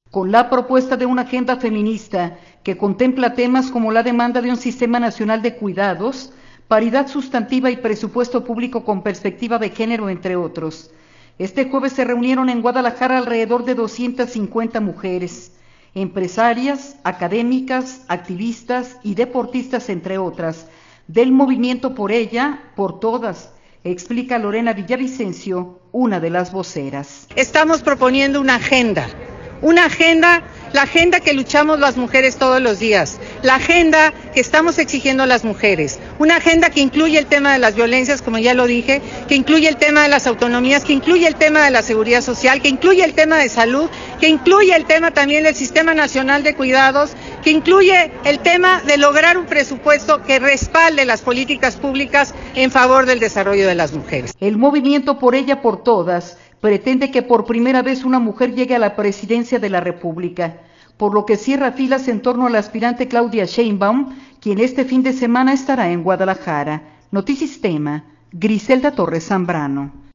Con la propuesta de una agenda feminista que contempla temas como la demanda de un sistema nacional de cuidados, paridad sustantiva y presupuesto público con perspectiva de género, entre otros. Este jueves se reunieron en Guadalajara alrededor de 250 mujeres, empresarias, académicas, activistas y deportistas, entre otras, del movimiento Por Ella, por Todas, explica Lorena Villavicencio, una de las voceras. Estamos proponiendo una agenda, la agenda que luchamos las mujeres todos los días, la agenda que estamos exigiendo a las mujeres, una agenda que incluye el tema de las violencias, como ya lo dije, que incluye el tema de las autonomías, que incluye el tema de la seguridad social, que incluye el tema de salud, que incluye el tema también del Sistema Nacional de Cuidados, que incluye el tema de lograr un presupuesto que respalde las políticas públicas en favor del desarrollo de las mujeres. El movimiento Por Ella, por Todas pretende que por primera vez una mujer llegue a la presidencia de la República, por lo que cierra filas en torno a la aspirante Claudia Sheinbaum, quien este fin de semana estará en Guadalajara. Notisistema, Griselda Torres Zambrano.